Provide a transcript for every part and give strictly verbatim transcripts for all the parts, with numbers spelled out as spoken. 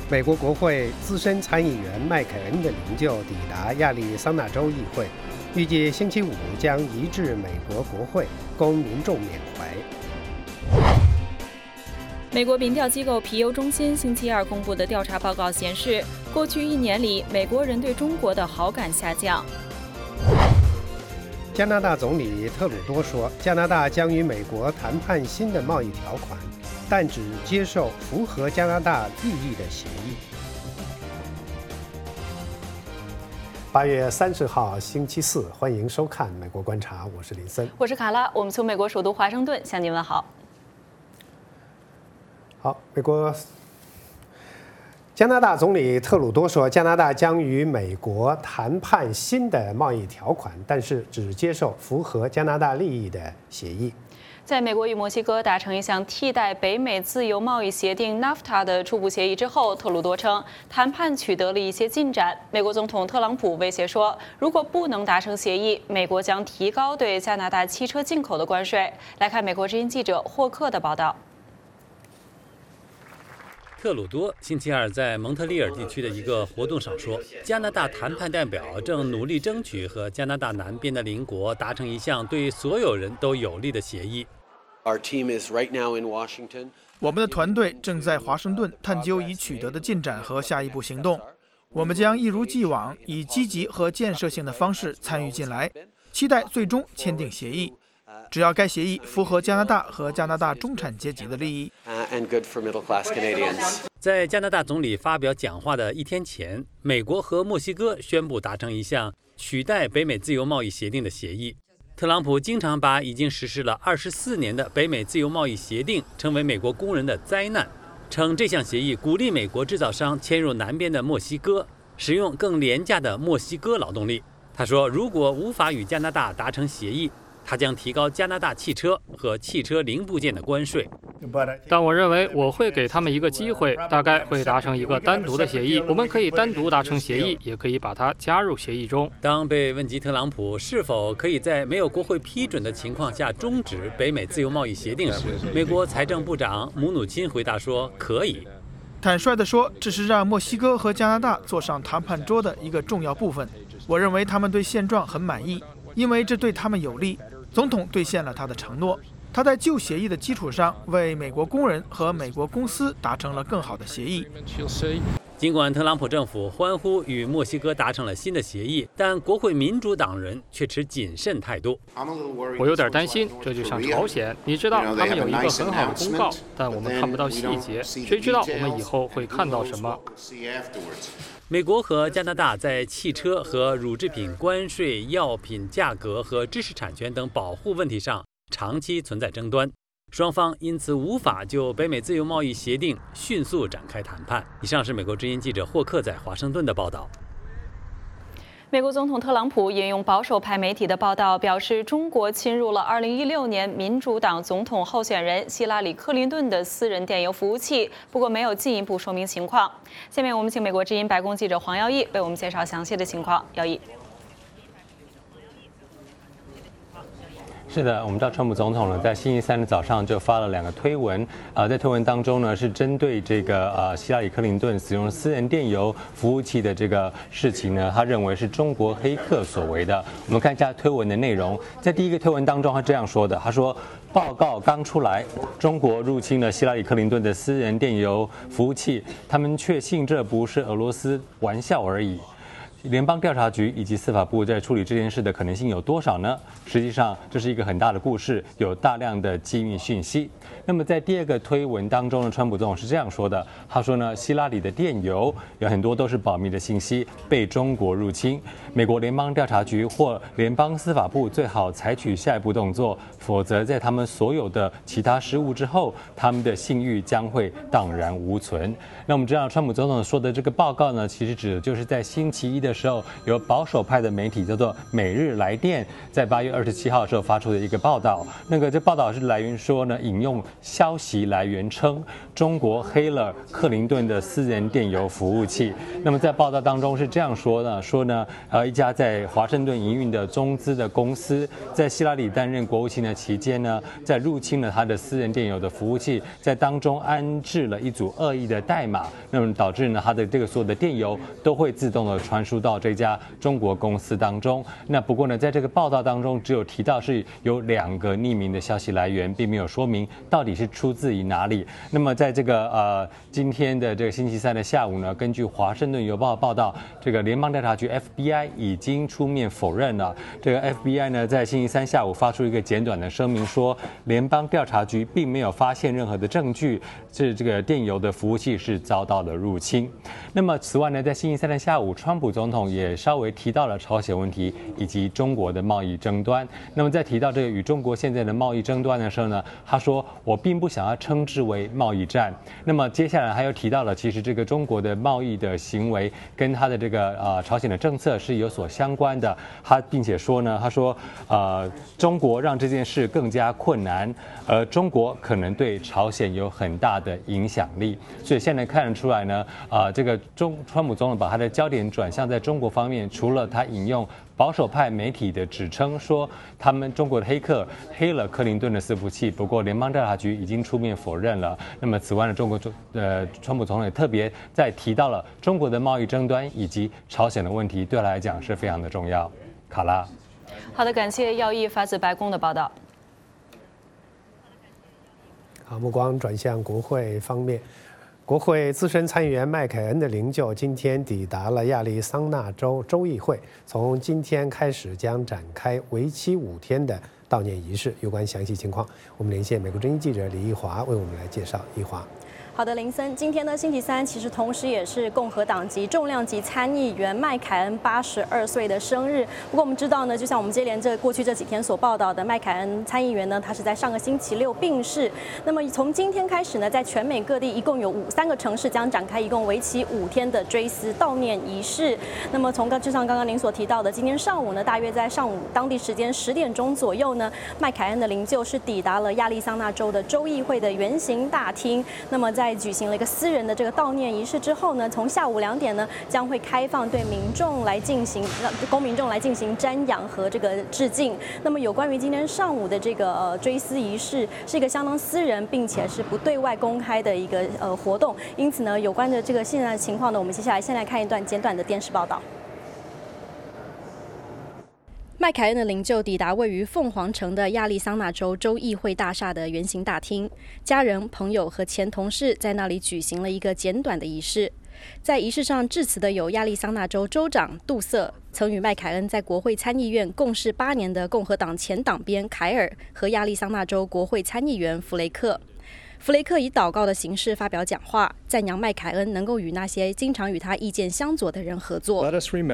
美国国会资深参议员麦凯恩的灵柩抵达亚利桑那州议会，预计星期五将移至美国国会，供民众缅怀。 美国民调机构皮尤中心星期二公布的调查报告显示，过去一年里，美国人对中国的好感下降。 加拿大总理特鲁多说，加拿大将与美国谈判新的贸易条款，但只接受符合加拿大利益的协议。八月三十号星期四，欢迎收看《美国观察》，我是林森， 我是卡拉，我们从美国首都华盛顿向您问好。 好，美国加拿大总理特鲁多说，加拿大将与美国谈判新的贸易条款，但是只接受符合加拿大利益的协议。 在美国与墨西哥达成一项替代北美自由贸易协定 N A F T A 的初步协议之后，特鲁多称谈判取得了一些进展。美国总统特朗普威胁说，如果不能达成协议，美国将提高对加拿大汽车进口的关税。来看美国之音记者霍克的报道。 特鲁多星期二在蒙特利尔地区的一个活动上说，加拿大谈判代表正努力争取和加拿大南边的邻国达成一项对所有人都有利的协议。 我们的团队正在华盛顿探究已取得的进展和下一步行动。我们将一如既往以积极和建设性的方式参与进来，期待最终签订协议。只要该协议符合加拿大和加拿大中产阶级的利益。 在加拿大总理发表讲话的一天前，美国和墨西哥宣布达成一项取代北美自由贸易协定的协议。特朗普经常把已经实施了二十四年的北美自由贸易协定称为美国工人的灾难，称这项协议鼓励美国制造商迁入南边的墨西哥，使用更廉价的墨西哥劳动力。他说，如果无法与加拿大达成协议，他将提高加拿大汽车和汽车零部件的关税。 但我认为我会给他们一个机会，大概会达成一个单独的协议。我们可以单独达成协议，也可以把它加入协议中。 当被问及特朗普是否可以在没有国会批准的情况下终止北美自由贸易协定时，美国财政部长姆努钦回答说可以。 坦率地说，这是让墨西哥和加拿大坐上谈判桌的一个重要部分。我认为他们对现状很满意，因为这对他们有利。总统兑现了他的承诺，他在旧协议的基础上为美国工人和美国公司达成了更好的协议。 尽管特朗普政府欢呼与墨西哥达成了新的协议，但国会民主党人却持谨慎态度。 我有点担心，这就像朝鲜，你知道他们有一个很好的公告，但我们看不到细节，谁知道我们以后会看到什么？ 美国和加拿大在汽车和乳制品关税、药品价格和知识产权等保护问题上长期存在争端，双方因此无法就北美自由贸易协定迅速展开谈判。以上是美国之音记者霍克在华盛顿的报道。 美国总统特朗普引用保守派媒体的报道，表示中国侵入了二零一六年民主党总统候选人希拉里·克林顿的私人电邮服务器，不过没有进一步说明情况。下面我们请美国之音白宫记者黄耀义为我们介绍详细的情况。耀义。 是的，我们知道川普总统呢，在星期三的早上就发了两个推文，啊、呃，在推文当中呢，是针对这个呃希拉里·克林顿使用私人电邮服务器的这个事情呢，他认为是中国黑客所为的。我们看一下推文的内容，在第一个推文当中，他这样说的，他说：报告刚出来，中国入侵了希拉里·克林顿的私人电邮服务器，他们确信这不是俄罗斯玩笑而已。联邦调查局以及司法部在处理这件事的可能性有多少呢？实际上，这是一个很大的故事，有大量的机密讯息。那么在第二个推文当中呢，川普总统是这样说的：他说呢，希拉里的电邮有很多都是保密的信息，被中国入侵。美国联邦调查局或联邦司法部最好采取下一步动作，否则在他们所有的其他失误之后，他们的信誉将会荡然无存。那我们知道，川普总统说的这个报告呢，其实指的就是在星期一的的时候，由保守派的媒体叫做《每日来电》在八月二十七号的时候发出的一个报道。那个这报道是来源说呢，引用消息来源称，中国黑了克林顿的私人电邮服务器。那么在报道当中是这样说的，说呢，呃，一家在华盛顿营运的中资的公司，在希拉里担任国务卿的期间呢，在入侵了他的私人电邮的服务器，在当中安置了一组恶意的代码，那么导致呢，他的这个所有的电邮都会自动的传输到这家中国公司当中。那不过呢，在这个报道当中，只有提到是有两个匿名的消息来源，并没有说明到底是出自于哪里。那么在这个呃今天的这个星期三的下午呢，根据华盛顿邮报报道，这个联邦调查局 F B I 已经出面否认了。这个 F B I 呢，在星期三下午发出一个简短的声明说，联邦调查局并没有发现任何的证据是这个电邮的服务器是遭到了入侵。那么此外呢，在星期三的下午，川普总统也稍微提到了朝鲜问题以及中国的贸易争端。那么在提到这个与中国现在的贸易争端的时候呢，他说我并不想要称之为贸易战。那么接下来还有提到了，其实这个中国的贸易的行为跟他的这个呃朝鲜的政策是有所相关的。他并且说呢，他说呃中国让这件事更加困难，而中国可能对朝鲜有很大的影响力。所以现在看得出来呢，啊、呃、这个中川普总统把他的焦点转向在中国方面，除了他引用保守派媒体的指称说他们中国的黑客黑了克林顿的伺服器，不过联邦调查局已经出面否认了。那么此外呢，中国呃川普总统也特别在提到了中国的贸易争端以及朝鲜的问题，对他来讲是非常的重要。卡拉， 好的，感谢耀毅发自白宫的报道。 好，目光转向国会方面。国会资深参议员麦凯恩的灵柩今天抵达了亚利桑那州州议会，从今天开始将展开为期五天的悼念仪式。有关详细情况，我们连线美国之音记者李义华为我们来介绍。义华。 好的，林森，今天呢，星期三，其实同时也是共和党籍重量级参议员麦凯恩八十二岁的生日。不过我们知道呢，就像我们接连这过去这几天所报道的，麦凯恩参议员呢，他是在上个星期六病逝。那么从今天开始呢，在全美各地一共有五三个城市将展开一共为期五天的追思悼念仪式。那么从刚就像刚刚您所提到的，今天上午呢，大约在上午当地时间十点钟左右呢，麦凯恩的灵柩是抵达了亚利桑那州的州议会的圆形大厅。那么在举行了一个私人的这个悼念仪式之后呢，从下午两点呢，将会开放对民众来进行让公民众来进行瞻仰和这个致敬。那么有关于今天上午的这个呃追思仪式，是一个相当私人并且是不对外公开的一个呃活动，因此呢，有关的这个现在的情况呢，我们接下来先来看一段简短的电视报道。麦凯恩的灵柩抵达位于凤凰城的亚利桑那州州议会大厦的圆形大厅，家人、朋友和前同事在那里举行了一个简短的仪式。在仪式上致辞的有亚利桑那州州长杜瑟，曾与麦凯恩在国会参议院共事八年的共和党前党鞭凯尔和亚利桑那州国会参议员弗雷克。弗雷克以祷告的形式发表讲话，赞扬麦凯恩能够与那些经常与他意见相左的人合作。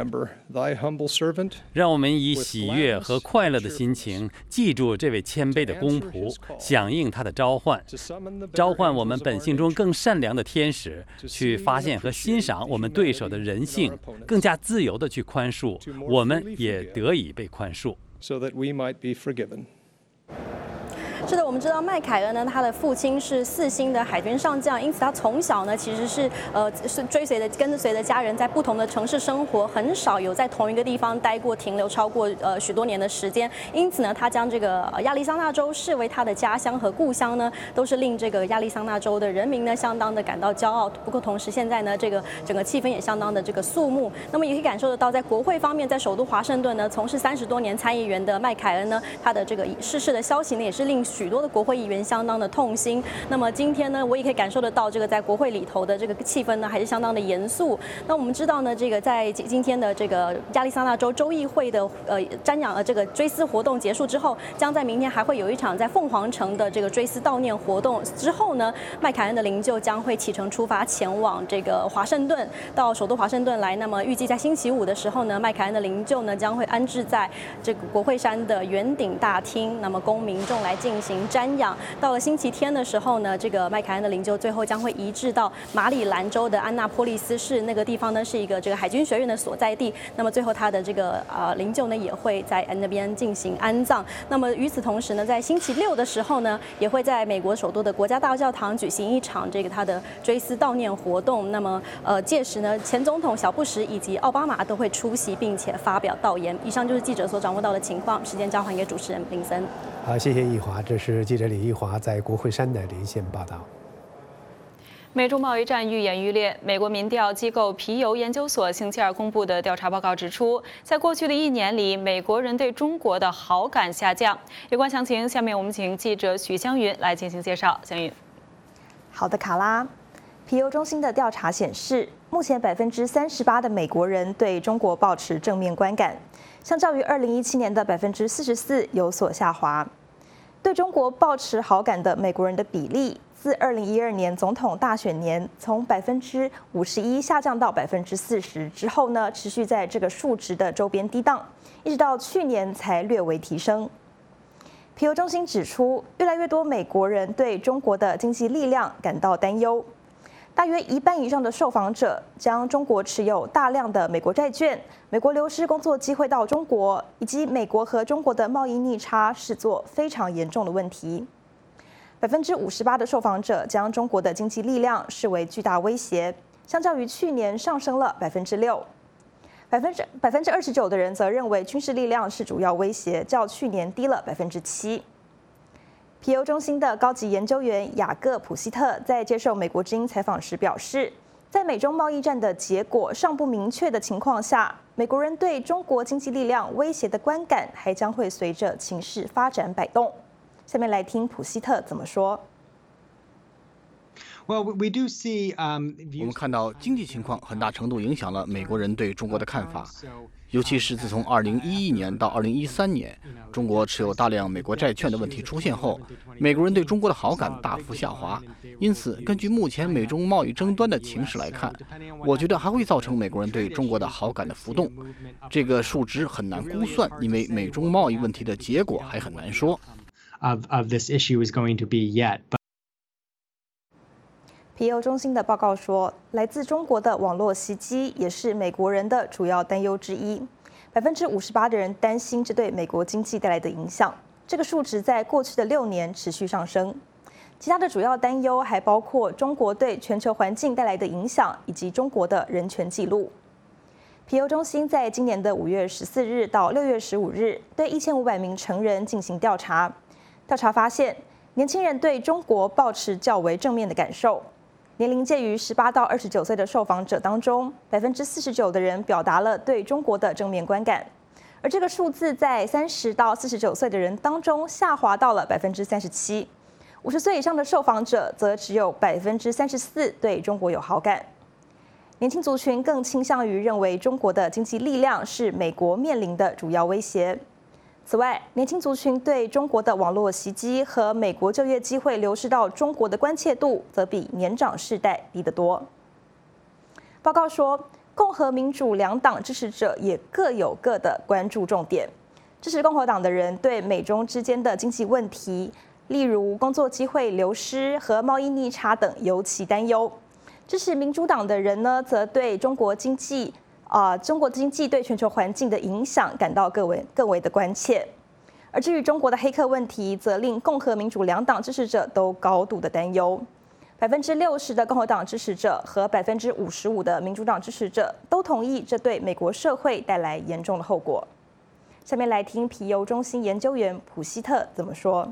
让我们以喜悦和快乐的心情记住这位谦卑的公仆，响应他的召唤，召唤我们本性中更善良的天使，去发现和欣赏我们对手的人性，更加自由地去宽恕，我们也得以被宽恕。 是的，我们知道麦凯恩呢，他的父亲是四星的海军上将，因此他从小呢其实是呃是追随的跟随的家人在不同的城市生活，很少有在同一个地方待过停留超过呃许多年的时间。因此呢，他将这个亚利桑那州视为他的家乡和故乡呢，都是令这个亚利桑那州的人民呢相当的感到骄傲。不过同时现在呢，这个整个气氛也相当的这个肃穆。那么也可以感受得到，在国会方面，在首都华盛顿呢，从事三十多年参议员的麦凯恩呢，他的这个逝世的消息呢，也是令许多的国会议员相当的痛心。那么今天呢，我也可以感受得到，这个在国会里头的这个气氛呢，还是相当的严肃。那我们知道呢，这个在今天的这个亚利桑那州州议会的呃瞻仰呃这个追思活动结束之后，将在明天还会有一场在凤凰城的这个追思悼念活动。之后呢，麦凯恩的灵柩将会启程出发前往这个华盛顿，到首都华盛顿来。那么预计在星期五的时候呢，麦凯恩的灵柩呢将会安置在这个国会山的圆顶大厅，那么供民众来进进行瞻仰。到了星期天的时候呢，这个麦凯恩的灵柩最后将会移至到马里兰州的安纳波利斯市，那个地方呢是一个这个海军学院的所在地。那么最后他的这个呃灵柩呢也会在那边进行安葬。那么与此同时呢，在星期六的时候呢，也会在美国首都的国家大教堂举行一场这个他的追思悼念活动。那么呃届时呢，前总统小布什以及奥巴马都会出席并且发表悼言。以上就是记者所掌握到的情况，时间交还给主持人林森。 好，谢谢易华，这是记者李易华在国会山的连线报道。 美中贸易战愈演愈烈。美国民调机构皮尤研究所星期二公布的调查报告指出，在过去的一年里，美国人对中国的好感下降。有关详情，下面我们请记者许湘云来进行介绍。湘云， 好的，卡拉。皮尤中心的调查显示，目前百分之三十八的美国人对中国抱持正面观感，相较于二零一七年的百分之四十四有所下滑。对中国抱持好感的美国人的比例，自二零一二年总统大选年从百分之五十一下降到百分之四十之后呢，持续在这个数值的周边低档，一直到去年才略微提升。皮尤中心指出，越来越多美国人对中国的经济力量感到担忧。大约一半以上的受访者将中国持有大量的美国债券、美国流失工作机会到中国，以及美国和中国的贸易逆差视作非常严重的问题。百分之五十八的受访者将中国的经济力量视为巨大威胁，相较于去年上升了百分之六。百分之百分之二十九的人则认为军事力量是主要威胁，较去年低了百分之七。皮尤中心的高级研究员雅各普希特在接受美国之音采访时表示，在美中贸易战的结果尚不明确的情况下，美国人对中国经济力量威胁的观感还将会随着情势发展摆动。下面来听普希特怎么说。 Well, we do see, um, 我们看到经济情况很大程度影响了美国人对中国的看法，尤其是自从二零一一年到二零一三年，中国持有大量美国债券的问题出现后，美国人对中国的好感大幅下滑。因此，根据目前美中贸易争端的情势来看，我觉得还会造成美国人对中国的好感的浮动。这个数值很难估算，因为美中贸易问题的结果还很难说。 Of of this issue is going to be yet. 皮尤中心的报告说，来自中国的网络袭击也是美国人的主要担忧之一。百分之五十八的人担心这对美国经济带来的影响，这个数值在过去的六年持续上升。其他的主要担忧还包括中国对全球环境带来的影响，以及中国的人权记录。皮尤中心在今年的五月十四日到六月十五日，对一千五百名成人进行调查。调查发现，年轻人对中国抱持较为正面的感受。年龄介于十八到二十九岁的受访者当中，百分之四十九的人表达了对中国的正面观感，而这个数字在三十到四十九岁的人当中下滑到了百分之三十七。五十岁以上的受访者则只有百分之三十四对中国有好感。年轻族群更倾向于认为中国的经济力量是美国面临的主要威胁。此外，年轻族群对中国的网络袭击和美国就业机会流失到中国的关切度，则比年长世代低得多。报告说，共和民主两党支持者也各有各的关注重点。支持共和党的人对美中之间的经济问题，例如工作机会流失和贸易逆差等尤其担忧。支持民主党的人呢，则对中国经济啊、呃，中国经济对全球环境的影响感到更为更为的关切。而至于中国的黑客问题，则令共和民主两党支持者都高度的担忧。百分之六十的共和党支持者和百分之五十五的民主党支持者都同意这对美国社会带来严重的后果。下面来听皮尤中心研究员普希特怎么说。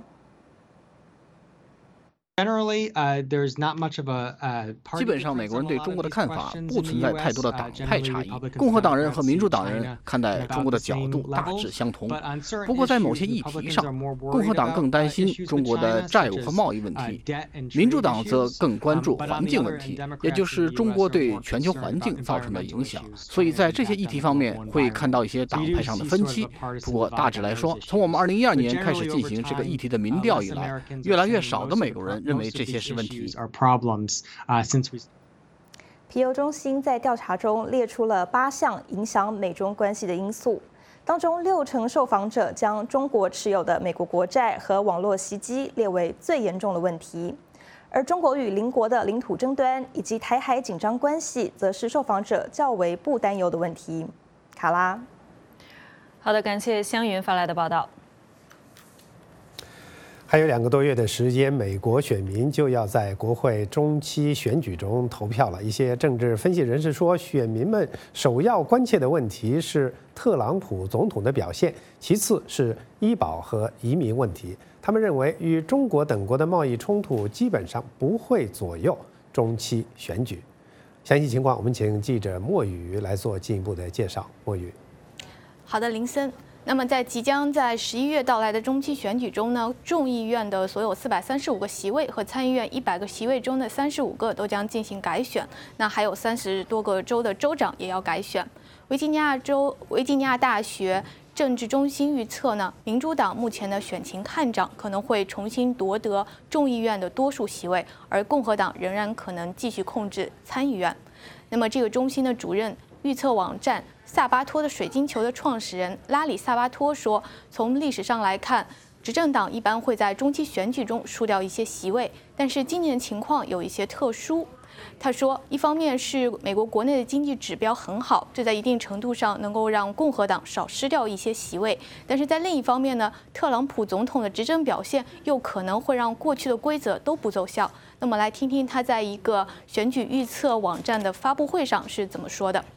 Generally, uh, there's not much of a, uh, 基本上，美国人对中国的看法不存在太多的党派差异。共和党人和民主党人看待中国的角度大致相同。不过，在某些议题上，共和党更担心中国的债务和贸易问题，民主党则更关注环境问题，也就是中国对全球环境造成的影响。所以在这些议题方面，会看到一些党派上的分歧。不过，大致来说，从我们二零一二年开始进行这个议题的民调以来，越来越少的美国人认为这些是问题。 皮尤中心在调查中列出了八项影响美中关系的因素， 当中六成受访者将中国持有的美国国债和网络袭击列为最严重的问题。而中国与邻国的领土争端以及台海紧张关系，则是受访者较为不担忧的问题。卡拉， 好的，感谢湘云发来的报道。 还有两个多月的时间，美国选民就要在国会中期选举中投票了。一些政治分析人士说，选民们首要关切的问题是特朗普总统的表现，其次是医保和移民问题。他们认为，与中国等国的贸易冲突基本上不会左右中期选举。详细情况，我们请记者莫宇来做进一步的介绍。莫宇， 好的，林森。那么，在即将在十一月到来的中期选举中呢，众议院的所有四百三十五个席位和参议院一百个席位中的三十五个都将进行改选。那还有三十多个州的州长也要改选。维吉尼亚州维吉尼亚大学政治中心预测呢，民主党目前的选情看涨，可能会重新夺得众议院的多数席位，而共和党仍然可能继续控制参议院。那么，这个中心的主任预测网站萨巴托的水晶球的创始人拉里·萨巴托说，从历史上来看，执政党一般会在中期选举中输掉一些席位，但是今年情况有一些特殊。他说，一方面是美国国内的经济指标很好，这在一定程度上能够让共和党少失掉一些席位，但是在另一方面呢，特朗普总统的执政表现又可能会让过去的规则都不奏效。那么来听听他在一个选举预测网站的发布会上是怎么说的。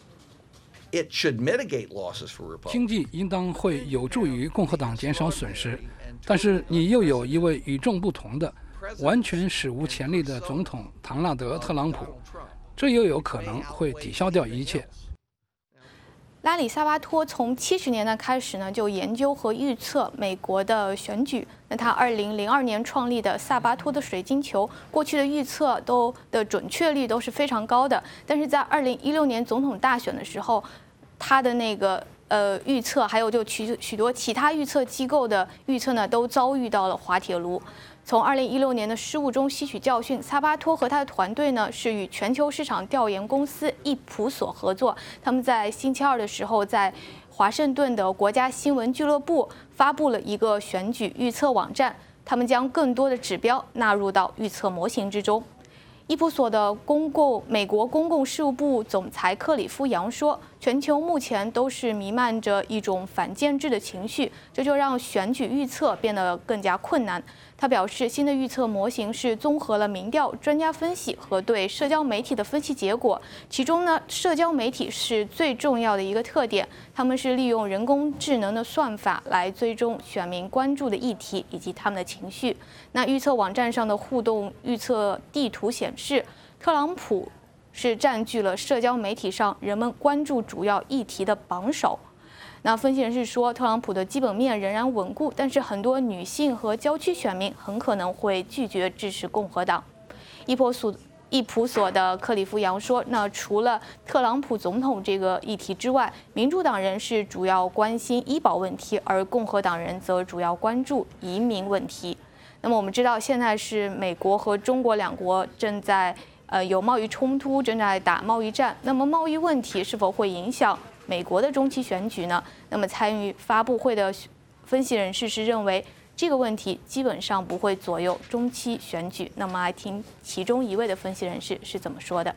经济应当会有助于共和党减少损失，但是你又有一位与众不同的、完全史无前例的总统唐纳德·特朗普，这又有可能会抵消掉一切。 拉里·萨巴托从七十年代开始呢，就研究和预测美国的选举。那他二零零二年创立的萨巴托的水晶球，过去的预测都的准确率都是非常高的。但是在二零一六年总统大选的时候，他的那个呃预测，还有就许许多其他预测机构的预测呢，都遭遇到了滑铁卢。从二零一六年的失误中吸取教训，萨巴托和他的团队呢是与全球市场调研公司易普所合作。他们在星期二的时候，在华盛顿的国家新闻俱乐部发布了一个选举预测网站，他们将更多的指标纳入到预测模型之中。易普所的公共美国公共事务部总裁克里夫·杨说，全球目前都是弥漫着一种反建制的情绪，这就让选举预测变得更加困难。他表示，新的预测模型是综合了民调、专家分析和对社交媒体的分析结果。其中呢，社交媒体是最重要的一个特点，他们是利用人工智能的算法来追踪选民关注的议题以及他们的情绪。那预测网站上的互动预测地图显示，特朗普是占据了社交媒体上人们关注主要议题的榜首。那分析人士说，特朗普的基本面仍然稳固，但是很多女性和郊区选民很可能会拒绝支持共和党。易普所易普所的克里夫杨说，那除了特朗普总统这个议题之外，民主党人是主要关心医保问题，而共和党人则主要关注移民问题。那么我们知道，现在是美国和中国两国正在呃有贸易冲突，正在打贸易战。那么贸易问题是否会影响美国的中期选举呢？那么参与发布会的分析人士是认为，这个问题基本上不会左右中期选举。那么来听其中一位的分析人士是怎么说的。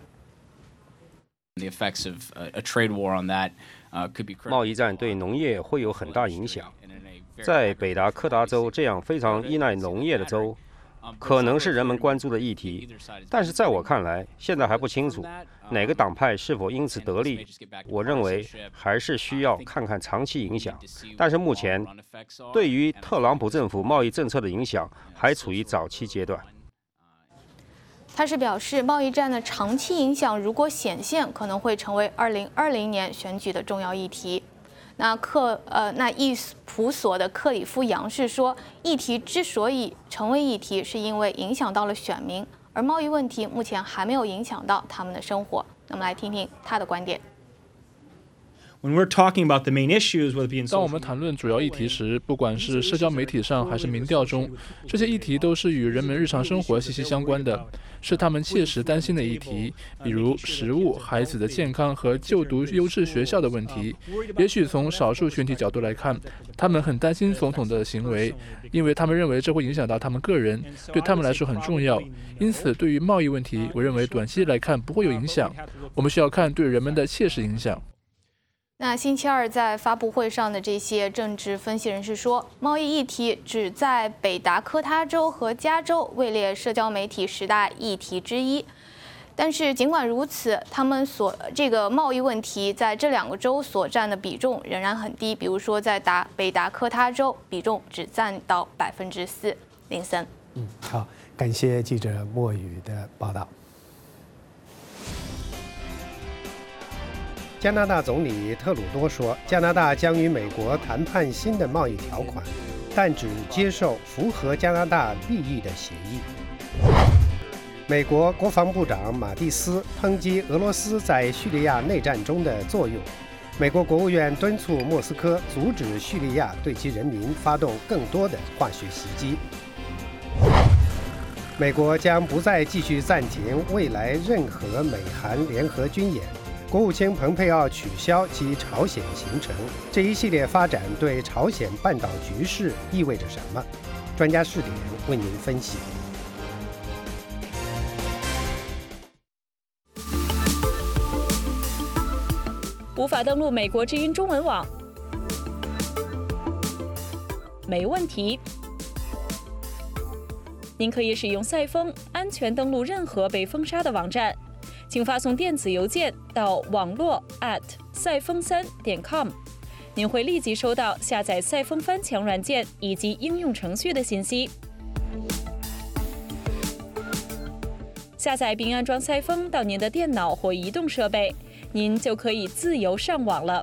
贸易战对农业会有很大影响。在北达科达州这样非常依赖农业的州，可能是人们关注的议题，但是在我看来，现在还不清楚哪个党派是否因此得利。我认为还是需要看看长期影响，但是目前对于特朗普政府贸易政策的影响还处于早期阶段。 他是表示，贸易战的长期影响如果显现，可能会成为二零二零年选举的重要议题。那克呃，那易普所的克里夫杨是说，议题之所以成为议题，是因为影响到了选民，而贸易问题目前还没有影响到他们的生活。那么来听听他的观点。 when we're talking about the main issues, whether it be in 当我们谈论主要议题时，不管是社交媒体上还是民调中，这些议题都是与人们日常生活息息相关的，是他们切实担心的议题，比如食物、孩子的健康和就读优质学校的问题。也许从少数群体角度来看，他们很担心总统的行为，因为他们认为这会影响到他们个人，对他们来说很重要。因此，对于贸易问题，我认为短期来看不会有影响。我们需要看对人们的切实影响。 那星期二在发布会上的这些政治分析人士说，贸易议题只在北达科他州和加州位列社交媒体十大议题之一。但是尽管如此，他们所这个贸易问题在这两个州所占的比重仍然很低。比如说，在达北达科他州，比重只占到百分之四。林森， 嗯，好，感谢记者莫宇的报道。加拿大总理特鲁多说，加拿大将与美国谈判新的贸易条款，但只接受符合加拿大利益的协议。美国国防部长马蒂斯抨击俄罗斯在叙利亚内战中的作用。美国国务院敦促莫斯科阻止叙利亚对其人民发动更多的化学袭击。美国将不再继续暂停未来任何美韩联合军演。国务卿蓬佩奥取消其朝鲜行程，这一系列发展对朝鲜半岛局势意味着什么？专家视点为您分析。 无法登录美国之音中文网？没问题。您可以使用赛风安全登录任何被封杀的网站。请发送电子邮件到网络 at 赛风三点 com， 您会立即收到下载赛风翻墙软件以及应用程序的信息。下载并安装赛风到您的电脑或移动设备，您就可以自由上网了。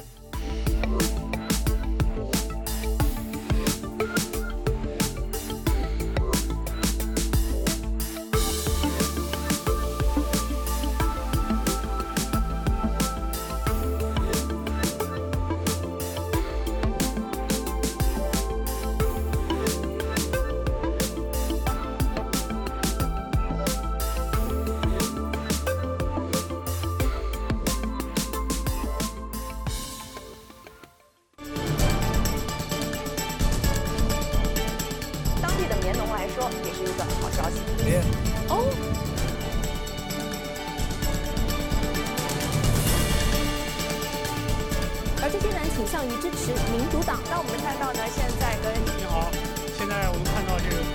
而这些人倾向于支持民主党。那我们看到呢，现在跟你好，现在我们看到这个。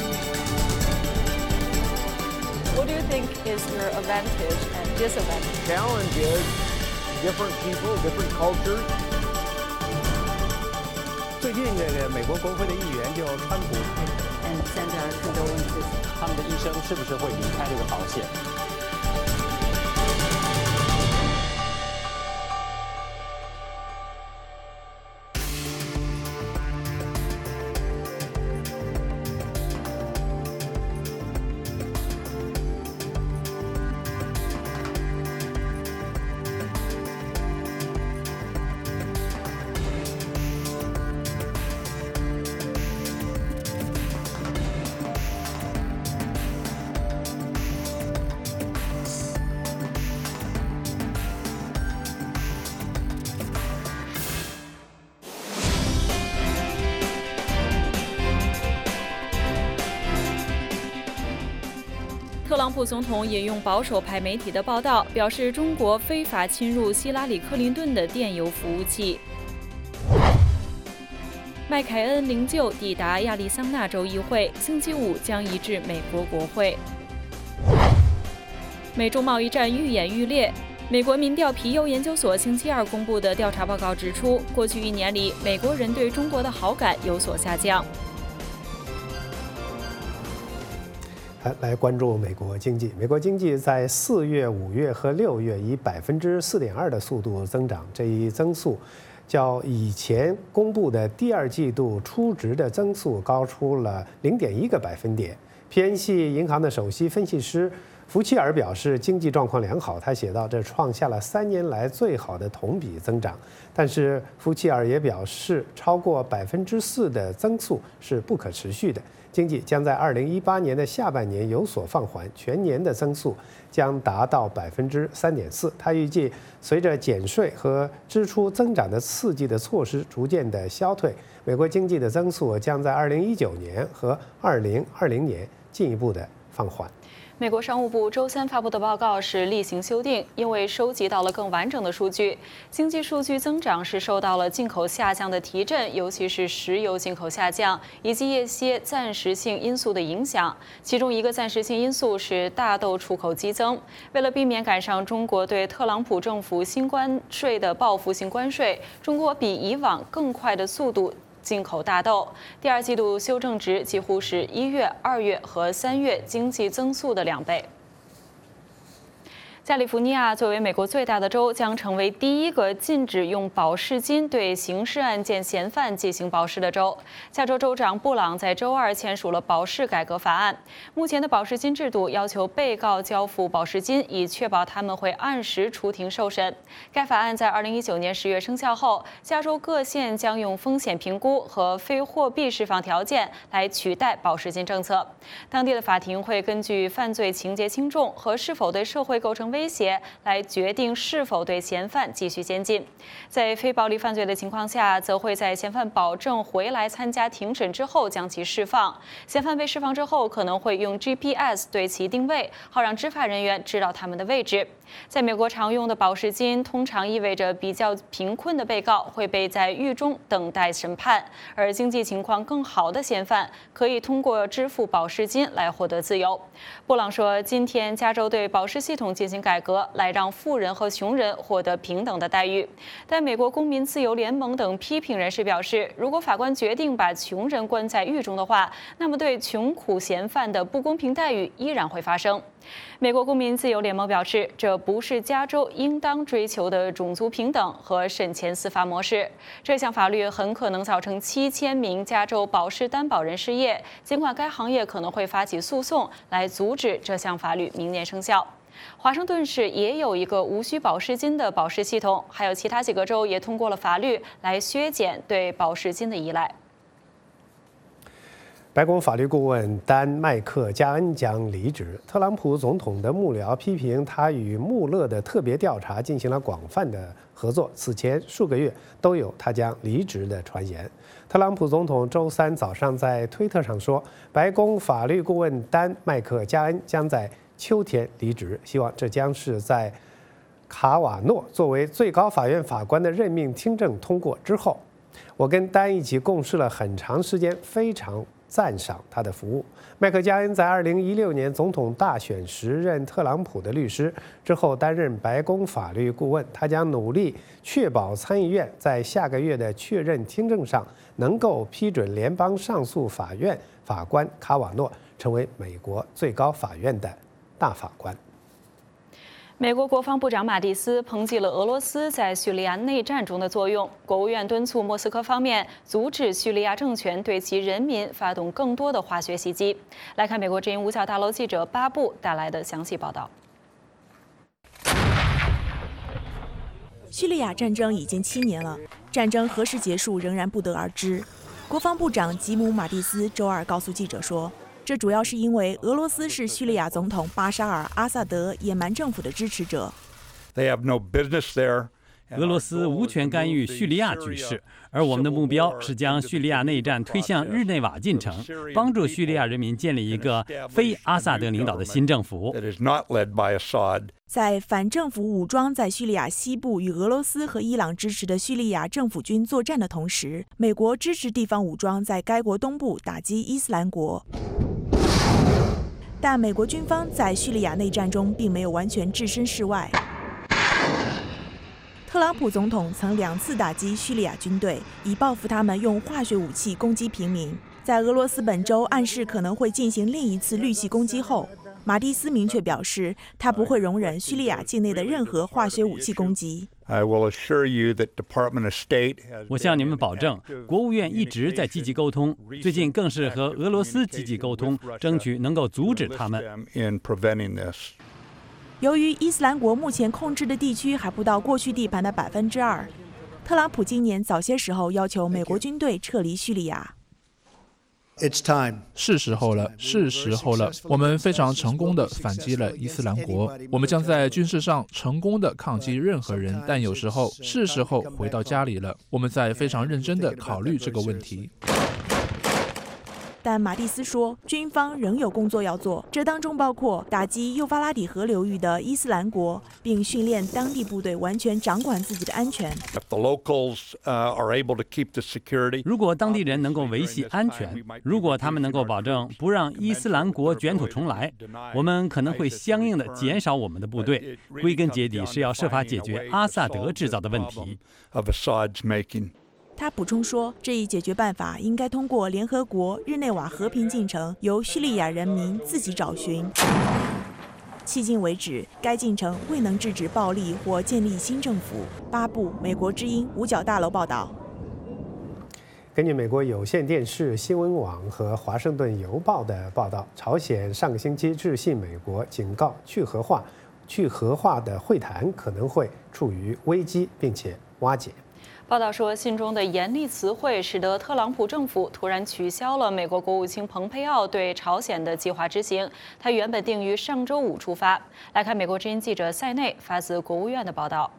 What do you think is your advantage and disadvantage? Challenge is different people, different cultures. 最近这个美国国会的议员就川普 and send our condolences. 他们的医生是不是会离开这个保险？ 特朗普总统引用保守派媒体的报道，表示中国非法侵入希拉里·克林顿的电邮服务器。麦凯恩灵柩抵达亚利桑那州议会，星期五将移至美国国会。美中贸易战愈演愈烈。美国民调皮尤研究所星期二公布的调查报告指出，过去一年里，美国人对中国的好感有所下降。 来关注美国经济。美国经济在四月、五月和六月以百分之四点二的速度增长，这一增速较以前公布的第二季度初值的增速高出了零点一个百分点。P N C 银行的首席分析师福奇尔表示经济状况良好，他写道：“这创下了三年来最好的同比增长。”但是福奇尔也表示，超过百分之四的增速是不可持续的，经济将在二零一八年的下半年有所放缓，全年的增速将达到百分之三点四。他预计，随着减税和支出增长的刺激的措施逐渐的消退，美国经济的增速将在二零一九年和二零二零年进一步的放缓。 美国商务部周三发布的报告是例行修订，因为收集到了更完整的数据。经济数据增长是受到了进口下降的提振，尤其是石油进口下降以及一些暂时性因素的影响。其中一个暂时性因素是大豆出口激增。为了避免赶上中国对特朗普政府新关税的报复性关税，中国比以往更快的速度进口大豆，第二季度修正值几乎是一月、二月和三月经济增速的两倍。加利福尼亚作为美国最大的州，将成为第一个禁止用保释金对刑事案件嫌犯进行保释的州。加州州长布朗在周二签署了保释改革法案。目前的保释金制度要求被告交付保释金，以确保他们会按时出庭受审。该法案在二零一九年十月生效后，加州各县将用风险评估和非货币释放条件来取代保释金政策。当地的法庭会根据犯罪情节轻重和是否对社会构成威胁来决定是否对嫌犯继续监禁。在非暴力犯罪的情况下，则会在嫌犯保证回来参加庭审之后将其释放。嫌犯被释放之后，可能会用 G P S 对其定位，好让执法人员知道他们的位置。在美国常用的保释金通常意味着比较贫困的被告会被在狱中等待审判，而经济情况更好的嫌犯可以通过支付保释金来获得自由。布朗说，今天加州对保释系统进行改革，来让富人和穷人获得平等的待遇。但美国公民自由联盟等批评人士表示，如果法官决定把穷人关在狱中的话，那么对穷苦嫌犯的不公平待遇依然会发生。美国公民自由联盟表示，这不是加州应当追求的种族平等和审前司法模式。这项法律很可能造成七千名加州保释担保人失业，尽管该行业可能会发起诉讼来阻止这项法律明年生效。华盛顿市也有一个无需保释金的保释系统，还有其他几个州也通过了法律来削减对保释金的依赖。 白宫法律顾问丹·麦克加恩将离职。特朗普总统的幕僚批评他与穆勒的特别调查进行了广泛的合作，此前数个月都有他将离职的传言。特朗普总统周三早上在推特上说，白宫法律顾问丹·麦克加恩将在秋天离职，希望这将是在卡瓦诺作为最高法院法官的任命听证通过之后。我跟丹一起共事了很长时间，非常赞赏他的服务。麦克加恩在二零一六年总统大选时任特朗普的律师，之后担任白宫法律顾问。他将努力确保参议院在下个月的确认听证上能够批准联邦上诉法院法官卡瓦诺成为美国最高法院的大法官。 美国国防部长马蒂斯抨击了俄罗斯在叙利亚内战中的作用。国务院敦促莫斯科方面阻止叙利亚政权对其人民发动更多的化学袭击。来看美国之音五角大楼记者巴布带来的详细报道。 叙利亚战争已经七年了，战争何时结束仍然不得而知。国防部长吉姆·马蒂斯周二告诉记者说，这主要是因为俄罗斯是叙利亚总统巴沙尔·阿萨德野蛮政府的支持者。 They have no business there. 俄罗斯无权干预叙利亚局势，而我们的目标是将叙利亚内战推向日内瓦进程，帮助叙利亚人民建立一个非阿萨德领导的新政府。 在反政府武装在叙利亚西部与俄罗斯和伊朗支持的叙利亚政府军作战的同时，美国支持地方武装在该国东部打击伊斯兰国。但美国军方在叙利亚内战中并没有完全置身事外。特朗普总统曾两次打击叙利亚军队，以报复他们用化学武器攻击平民。在俄罗斯本周暗示可能会进行另一次绿系攻击后， 马蒂斯明确表示，他不会容忍叙利亚境内的任何化学武器攻击。 I will assure you that Department of State has 我向你们保证，国务院一直在积极沟通，最近更是和俄罗斯积极沟通，争取能够阻止他们。 in preventing this. 由于伊斯兰国目前控制的地区还不到过去地盘的百分之二，特朗普今年早些时候要求美国军队撤离叙利亚。 It's time. 是时候了，是时候了。我们非常成功地反击了伊斯兰国，我们将在军事上成功地抗击任何人。但有时候是时候回到家里了，我们在非常认真地考虑这个问题。 但马蒂斯说，军方仍有工作要做，这当中包括打击幼发拉底河流域的伊斯兰国，并训练当地部队完全掌管自己的安全。 If the locals uh, are able to keep the security, 如果当地人能够维系安全，如果他们能够保证不让伊斯兰国卷土重来，我们可能会相应的减少我们的部队。归根结底是要设法解决阿萨德制造的问题。 of Assad's making. 他补充说，这一解决办法应该通过联合国日内瓦和平进程，由叙利亚人民自己找寻。迄今为止，该进程未能制止暴力或建立新政府。八部美国之音五角大楼报道。 根据美国有线电视新闻网和《华盛顿邮报》的报道，朝鲜上个星期致信美国，警告去核化、去核化的会谈可能会处于危机，并且瓦解。 报道说，信中的严厉词汇使得特朗普政府突然取消了美国国务卿蓬佩奥对朝鲜的计划执行。他原本定于上周五出发。来看美国之音记者塞内发自国务院的报道。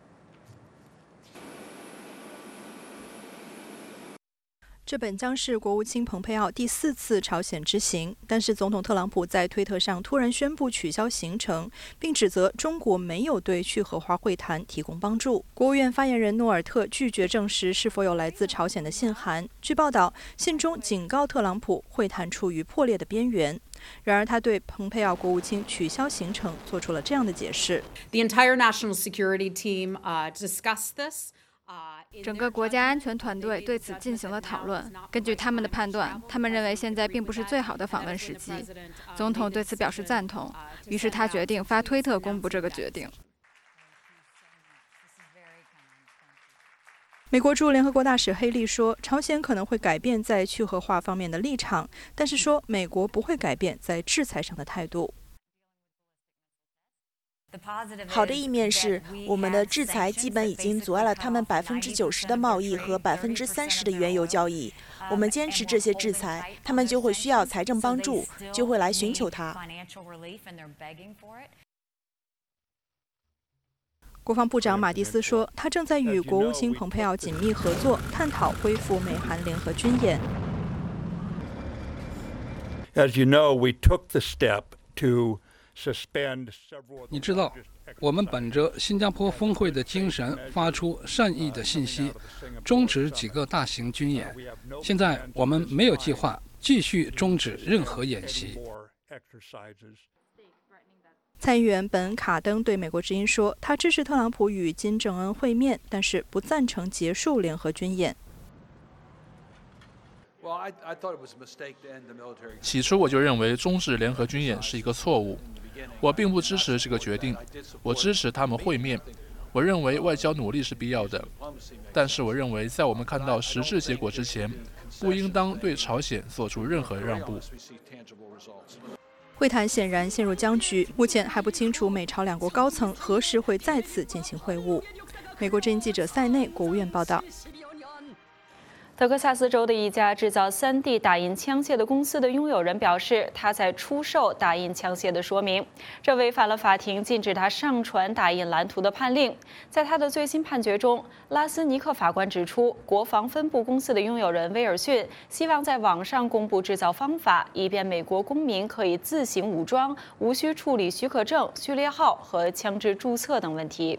这本将是国务卿蓬佩奥第四次朝鲜之行，但是总统特朗普在推特上突然宣布取消行程，并指责中国没有对去核化会谈提供帮助。国务院发言人诺尔特拒绝证实是否有来自朝鲜的信函。据报道，信中警告特朗普会谈处于破裂的边缘。然而，他对蓬佩奥国务卿取消行程做出了这样的解释 ：“The entire national security team uh, discussed this.” 整个国家安全团队对此进行了讨论。根据他们的判断，他们认为现在并不是最好的访问时机。总统对此表示赞同，于是他决定发推特公布这个决定。 美国驻联合国大使黑利说，朝鲜可能会改变在去核化方面的立场，但是说美国不会改变在制裁上的态度。 好的一面是，我们的制裁基本已经阻碍了他们百分之九十的贸易和百分之三十的原油交易。我们坚持这些制裁，他们就会需要财政帮助，就会来寻求它。 国防部长马蒂斯说，他正在与国务卿蓬佩奥紧密合作，探讨恢复美韩联合军演。 As you know, we took the step to 你知道，我们本着新加坡峰会的精神，发出善意的信息，终止几个大型军演。现在我们没有计划继续终止任何演习。 参议员本·卡登对美国之音说，他支持特朗普与金正恩会面，但是不赞成结束联合军演。 起初我就认为终止联合军演是一个错误。我并不支持这个决定，我支持他们会面。我认为外交努力是必要的，但是我认为在我们看到实质结果之前，不应当对朝鲜做出任何让步。 会谈显然陷入僵局，目前还不清楚美朝两国高层何时会再次进行会晤。美国之音记者塞内，国务院报道。 德克萨斯州的一家制造 三 D 打印枪械的公司的拥有人表示，他在出售打印枪械的说明，这违反了法庭禁止他上传打印蓝图的判令。在他的最新判决中，拉斯尼克法官指出，国防分部公司的拥有人威尔逊希望在网上公布制造方法，以便美国公民可以自行武装，无需处理许可证、序列号和枪支注册等问题。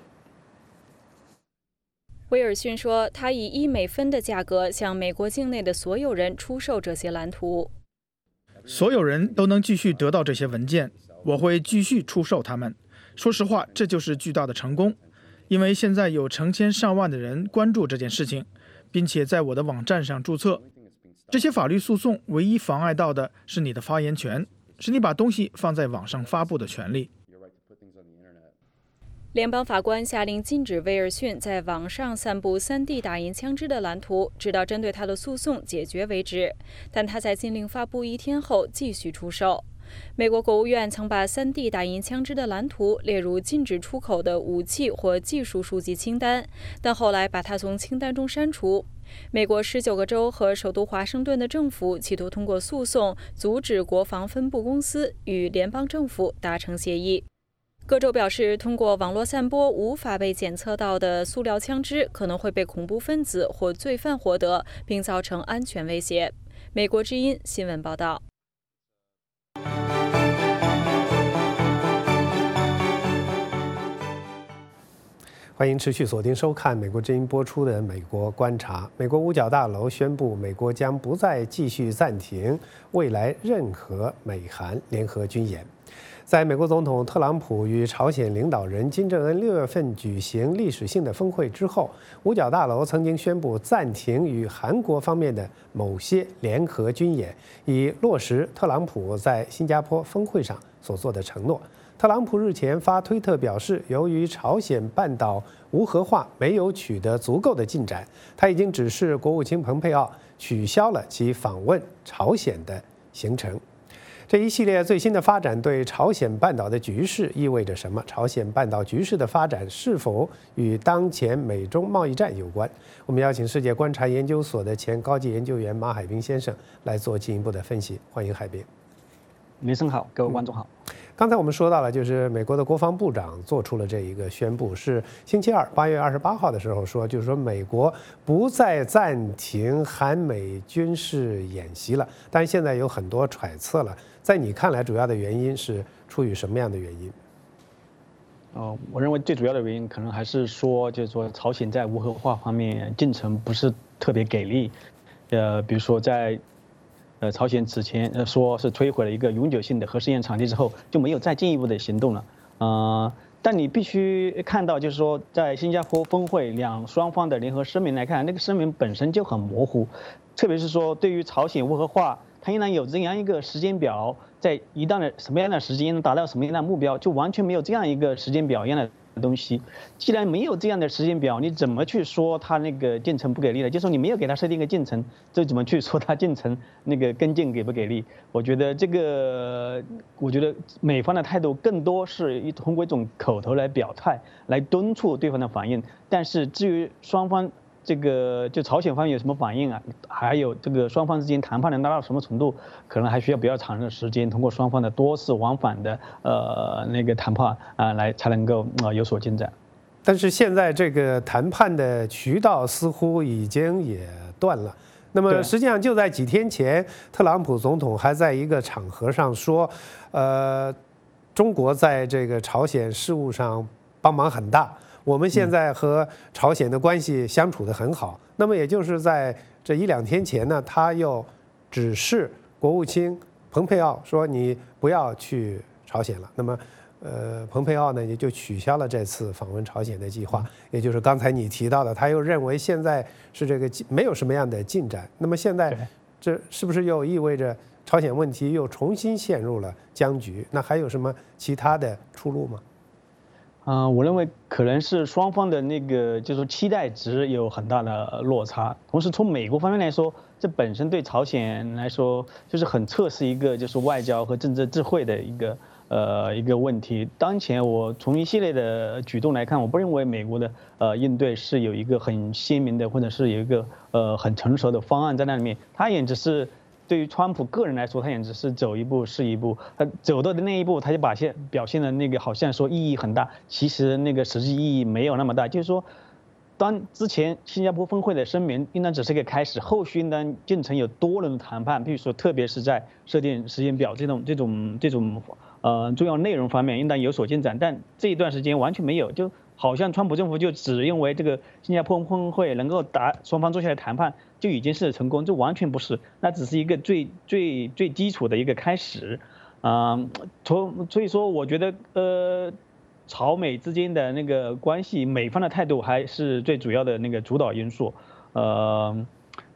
威尔逊说，他以一美分的价格向美国境内的所有人出售这些蓝图。 所有人都能继续得到这些文件，我会继续出售它们。说实话，这就是巨大的成功，因为现在有成千上万的人关注这件事情，并且在我的网站上注册。这些法律诉讼唯一妨碍到的是你的发言权。 是你把东西放在网上发布的权利。 联邦法官下令禁止威尔逊在网上散布 三 D 打印枪支的蓝图，直到针对他的诉讼解决为止。但他在禁令发布一天后继续出售。美国国务院曾把 三 D 打印枪支的蓝图列入禁止出口的武器或技术书籍清单，但后来把它从清单中删除。美国十九个州和首都华盛顿的政府企图通过诉讼阻止国防分部公司与联邦政府达成协议。各州表示，通过网络散播无法被检测到的塑料枪支可能会被恐怖分子或罪犯获得，并造成安全威胁。美国之音新闻报道。 欢迎持续锁定收看美国之音播出的《美国观察》。美国五角大楼宣布，美国将不再继续暂停未来任何美韩联合军演。在美国总统特朗普与朝鲜领导人金正恩六月份举行历史性的峰会之后，五角大楼曾经宣布暂停与韩国方面的某些联合军演，以落实特朗普在新加坡峰会上所做的承诺。特朗普日前发推特表示，由于朝鲜半岛无核化没有取得足够的进展，他已经指示国务卿蓬佩奥取消了其访问朝鲜的行程。这一系列最新的发展对朝鲜半岛的局势意味着什么？朝鲜半岛局势的发展是否与当前美中贸易战有关？我们邀请世界观察研究所的前高级研究员马海兵先生来做进一步的分析。欢迎海兵。 民生好，各位观众好。 刚才我们说到了，就是美国的国防部长做出了这一个宣布，是星期二八月二十八号的时候说，就是说美国不再暂停韩美军事演习了。但是现在有很多揣测了，在你看来，主要的原因是出于什么样的原因？ 哦，我认为最主要的原因可能还是说，就是说朝鲜在无核化方面进程不是特别给力，呃，比如说在。呃，朝鲜此前呃说是摧毁了一个永久性的核试验场地之后，就没有再进一步的行动了。呃，但你必须看到，就是说在新加坡峰会两双方的联合声明来看，那个声明本身就很模糊，特别是说对于朝鲜无核化，它应当有这样一个时间表，在一旦的什么样的时间能达到什么样的目标，就完全没有这样一个时间表一样的东西。既然没有这样的时间表，你怎么去说它那个进程不给力呢？就是说你没有给它设定一个进程，这怎么去说它进程那个跟进给不给力？我觉得这个，我觉得美方的态度更多是一通过一种口头来表态，来敦促对方的反应。但是至于双方这个就朝鲜方面有什么反应啊，还有这个双方之间谈判能达到什么程度，可能还需要比较长的时间，通过双方的多次往返的呃那个谈判啊，来才能够呃有所进展。 但是现在这个谈判的渠道似乎已经也断了。那么实际上就在几天前，特朗普总统还在一个场合上说，呃，中国在这个朝鲜事务上帮忙很大。我们现在和朝鲜的关系相处得很好，那么也就是在这一两天前呢，他又指示国务卿蓬佩奥说你不要去朝鲜了。那么，呃，蓬佩奥呢也就取消了这次访问朝鲜的计划，也就是刚才你提到的，他又认为现在是这个没有什么样的进展。那么现在这是不是又意味着朝鲜问题又重新陷入了僵局？那还有什么其他的出路吗？ 啊、呃，我认为可能是双方的那个就是期待值有很大的落差。同时，从美国方面来说，这本身对朝鲜来说就是很测试一个就是外交和政治智慧的一个呃一个问题。当前我从一系列的举动来看，我不认为美国的呃应对是有一个很鲜明的或者是有一个呃很成熟的方案在那里面，它也只是。对于川普个人来说，他也只是走一步是一步，他走到的那一步，他就把现表现的那个好像说意义很大，其实那个实际意义没有那么大。就是说，当之前新加坡峰会的声明应当只是个开始，后续应当进程有多轮的谈判，比如说特别是在设定时间表这种这种这种呃重要内容方面应当有所进展，但这一段时间完全没有，就好像川普政府就只认为这个新加坡峰会能够达双方坐下来谈判就已经是成功，这完全不是，那只是一个最最最基础的一个开始，啊、呃，从所以说我觉得呃，朝美之间的那个关系，美方的态度还是最主要的那个主导因素，呃，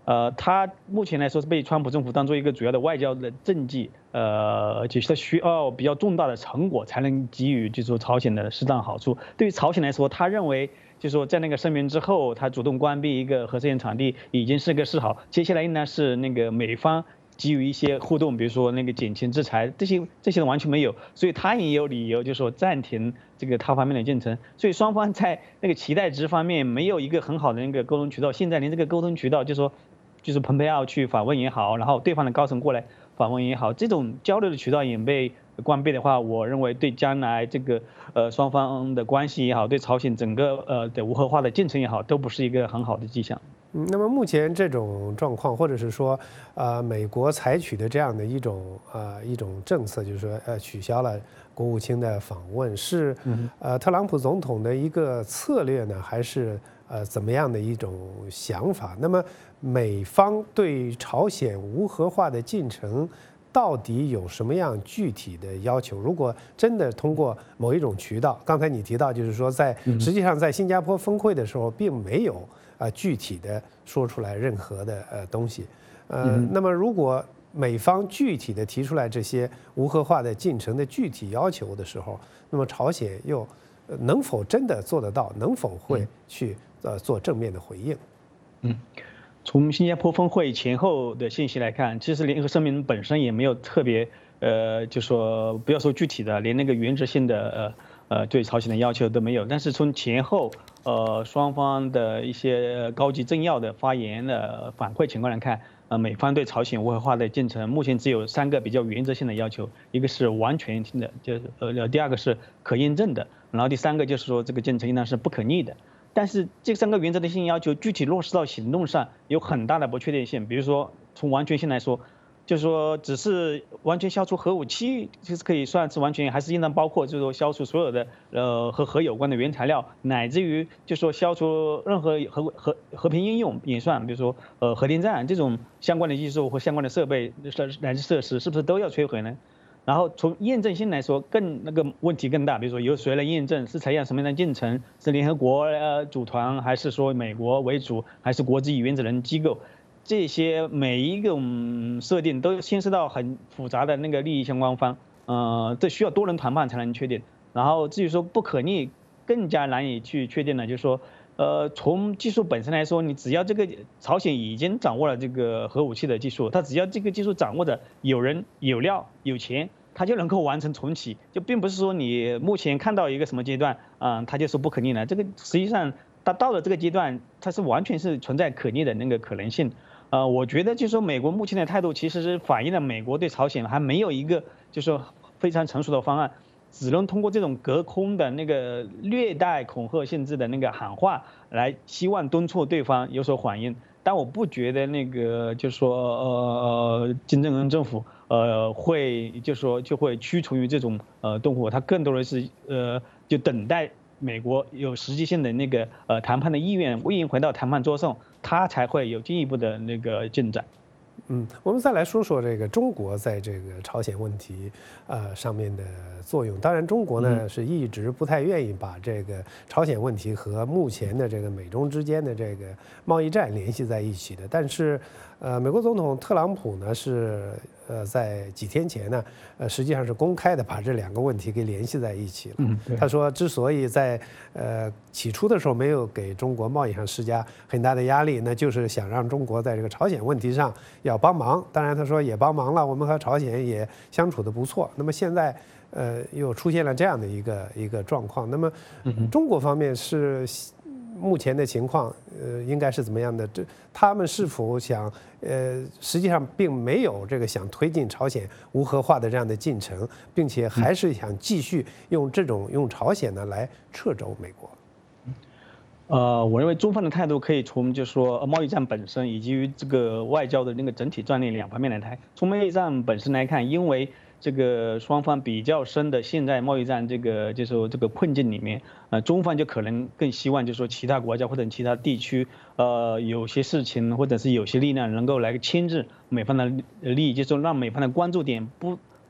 呃，他目前来说是被川普政府当做一个主要的外交的政绩，呃，就是他需要比较重大的成果才能给予就是说朝鲜的适当好处。对于朝鲜来说，他认为就是说在那个声明之后，他主动关闭一个核试验场地已经是个示好，接下来呢是那个美方给予一些互动，比如说那个减轻制裁，这些这些完全没有，所以他也有理由就是说暂停这个他方面的进程。所以双方在那个期待值方面没有一个很好的那个沟通渠道，现在连这个沟通渠道就是说。就是蓬佩奥去访问也好，然后对方的高层过来访问也好，这种交流的渠道也被关闭的话，我认为对将来这个呃双方的关系也好，对朝鲜整个呃的无核化的进程也好，都不是一个很好的迹象。 嗯，那么目前这种状况，或者是说，呃，美国采取的这样的一种呃一种政策，就是说呃取消了国务卿的访问，是呃特朗普总统的一个策略呢，还是呃怎么样的一种想法？那么美方对朝鲜无核化的进程到底有什么样具体的要求？如果真的通过某一种渠道，刚才你提到，就是说在实际上在新加坡峰会的时候，并没有啊、呃、具体的说出来任何的呃东西，呃，那么如果美方具体的提出来这些无核化的进程的具体要求的时候，那么朝鲜又能否真的做得到？能否会去呃做正面的回应？ 嗯。从新加坡峰会前后的信息来看，其实联合声明本身也没有特别，呃，就说不要说具体的，连那个原则性的呃呃对朝鲜的要求都没有。但是从前后呃双方的一些高级政要的发言的反馈情况来看，呃美方对朝鲜无核化的进程目前只有三个比较原则性的要求，一个是完全性的，就是呃第二个是可验证的，然后第三个就是说这个进程应当是不可逆的。但是这三个原则的性要求具体落实到行动上有很大的不确定性。比如说从完全性来说，就是说只是完全消除核武器，其实可以算是完全，还是应当包括就是说消除所有的呃和核有关的原材料，乃至于就是说消除任何核和和平应用也算，比如说呃核电站这种相关的技术或相关的设备乃至设施，是不是都要摧毁呢？然后从验证性来说，更那个问题更大。比如说由谁来验证，是采样什么样的进程，是联合国呃组团，还是说美国为主，还是国际原子能机构？这些每一个设定都牵涉到很复杂的那个利益相关方，呃，这需要多人谈判才能确定。然后至于说不可逆，更加难以去确定了。就是说，呃，从技术本身来说，你只要这个朝鲜已经掌握了这个核武器的技术，它只要这个技术掌握的有人有料有钱，它就能够完成重启，就并不是说你目前看到一个什么阶段，啊、呃，它就是不可逆了。这个实际上它到了这个阶段，它是完全是存在可逆的那个可能性。呃，我觉得就是说美国目前的态度其实是反映了美国对朝鲜还没有一个就是说非常成熟的方案，只能通过这种隔空的那个略带恐吓性质的那个喊话来希望敦促对方有所反应。但我不觉得那个就是说呃金正恩政府呃会就是说就会屈从于这种呃动作，他更多的是呃就等待美国有实际性的那个呃谈判的意愿，愿意回到谈判桌上，他才会有进一步的那个进展。 嗯，我们再来说说这个中国在这个朝鲜问题呃上面的作用。当然，中国呢是一直不太愿意把这个朝鲜问题和目前的这个美中之间的这个贸易战联系在一起的。但是，呃，美国总统特朗普呢是呃在几天前呢，呃实际上是公开的把这两个问题给联系在一起了。 嗯， 他说，之所以在呃起初的时候没有给中国贸易上施加很大的压力，那就是想让中国在这个朝鲜问题上要帮忙。当然，他说也帮忙了，我们和朝鲜也相处得不错。那么现在，呃，又出现了这样的一个一个状况。那么，中国方面是目前的情况，呃，应该是怎么样的？这他们是否想，呃，实际上并没有这个想推进朝鲜无核化的这样的进程，并且还是想继续用这种用朝鲜呢来掣肘美国。 呃，我认为中方的态度可以从就是说贸易战本身以及这个外交的那个整体战略两方面来谈。从贸易战本身来看，因为这个双方比较深的现在贸易战这个就是说这个困境里面，呃，中方就可能更希望就是说其他国家或者其他地区，呃，有些事情或者是有些力量能够来牵制美方的利益，就是说让美方的关注点不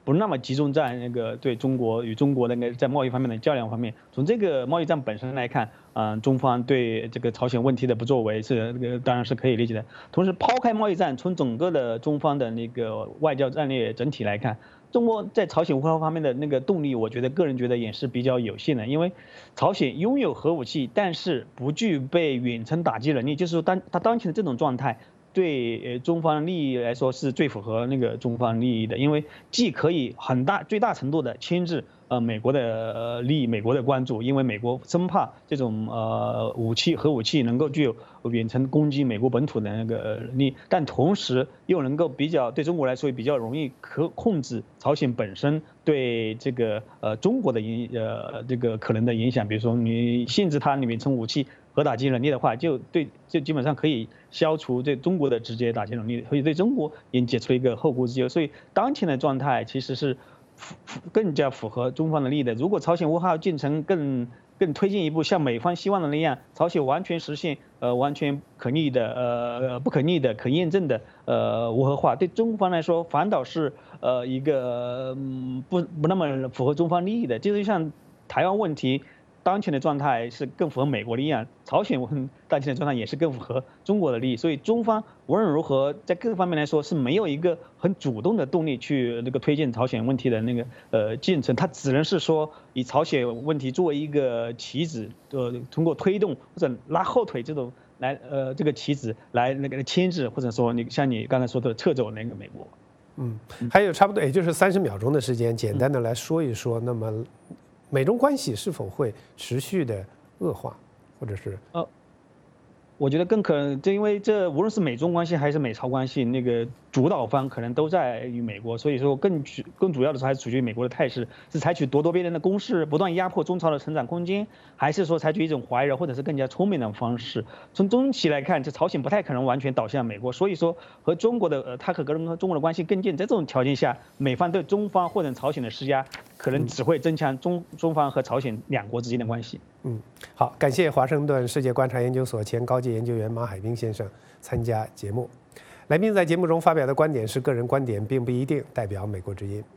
不那么集中在那个对中国与中国那个在贸易方面的较量方面。从这个贸易战本身来看，嗯、呃，中方对这个朝鲜问题的不作为是这个当然是可以理解的。同时，抛开贸易战，从整个的中方的那个外交战略整体来看，中国在朝鲜无核化方面的那个动力，我觉得个人觉得也是比较有限的，因为朝鲜拥有核武器，但是不具备远程打击能力，就是说当他当前的这种状态。对呃中方利益来说是最符合那个中方利益的，因为既可以很大最大程度的牵制呃美国的呃利益、美国的关注，因为美国生怕这种呃武器核武器能够具有远程攻击美国本土的那个利益，但同时又能够比较对中国来说比较容易可控制朝鲜本身对这个呃中国的影呃这个可能的影响，比如说你限制它远程武器。核打击能力的话，就对，就基本上可以消除对中国的直接打击能力，所以对中国也解除一个后顾之忧。所以当前的状态其实是更加符合中方的利益的。如果朝鲜无核化进程更更推进一步，像美方希望的那样，朝鲜完全实现呃完全可逆的呃不可逆的可验证的呃无核化，对中方来说反倒是呃一个嗯不不那么符合中方利益的。就是像台湾问题。当前的状态是更符合美国的利益，朝鲜当前的状态也是更符合中国的利益，所以中方无论如何在各个方面来说是没有一个很主动的动力去那个推进朝鲜问题的那个呃进程，它只能是说以朝鲜问题作为一个棋子，呃，通过推动或者拉后腿这种来呃这个棋子来那个牵制，或者说你像你刚才说的撤走那个美国。 嗯，还有差不多也就是三十秒钟的时间，简单的来说一说，那么。美中关系是否会持续的恶化，或者是呃，我觉得更可能，就因为这无论是美中关系还是美朝关系，那个主导方可能都在于美国，所以说更更主要的是还是取决于美国的态势，是采取咄咄逼人的攻势，不断压迫中朝的成长空间，还是说采取一种怀柔或者是更加聪明的方式？从中期来看，这朝鲜不太可能完全倒向美国，所以说和中国的呃，他和跟中国的关系更近，在这种条件下，美方对中方或者朝鲜的施压，可能只会增强中中方和朝鲜两国之间的关系。 嗯，好，感谢华盛顿世界观察研究所前高级研究员马海兵先生参加节目。来宾在节目中发表的观点是个人观点，并不一定代表美国之音。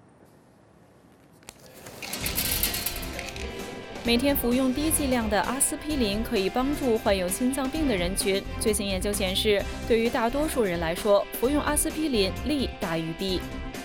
每天服用低剂量的阿司匹林可以帮助患有心脏病的人群。最新研究显示，对于大多数人来说，服用阿司匹林利大于弊。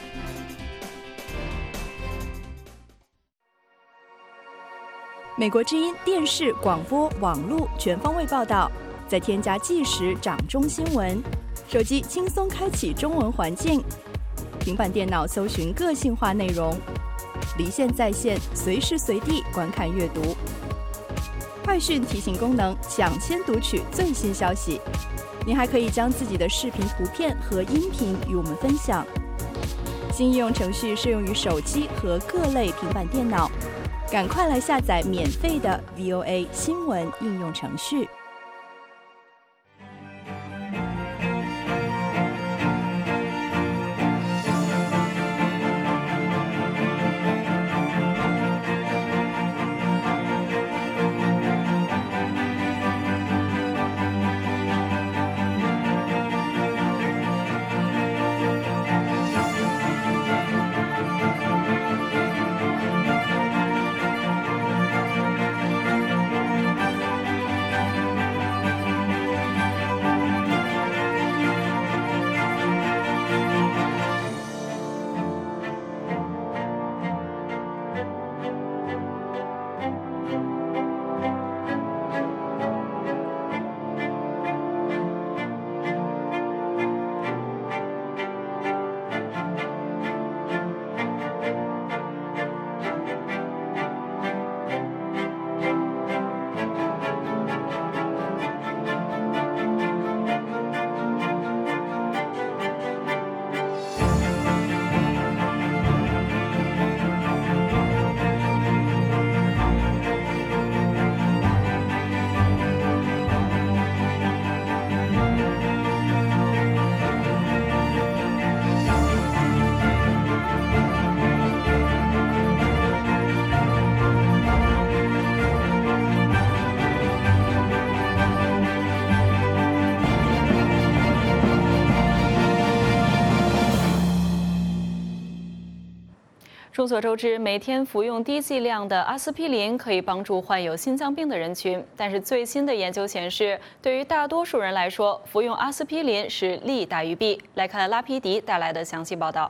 美国之音电视、广播、网络全方位报道，再添加即时掌中新闻，手机轻松开启中文环境，平板电脑搜寻个性化内容，离线在线，随时随地观看阅读。快讯提醒功能，抢先读取最新消息。您还可以将自己的视频、图片和音频与我们分享。新应用程序适用于手机和各类平板电脑。赶快来下载免费的 V O A 新闻应用程序。 众所周知，每天服用低剂量的阿司匹林可以帮助患有心脏病的人群，但是最新的研究显示，对于大多数人来说，服用阿司匹林是利大于弊。来看拉皮迪带来的详细报道。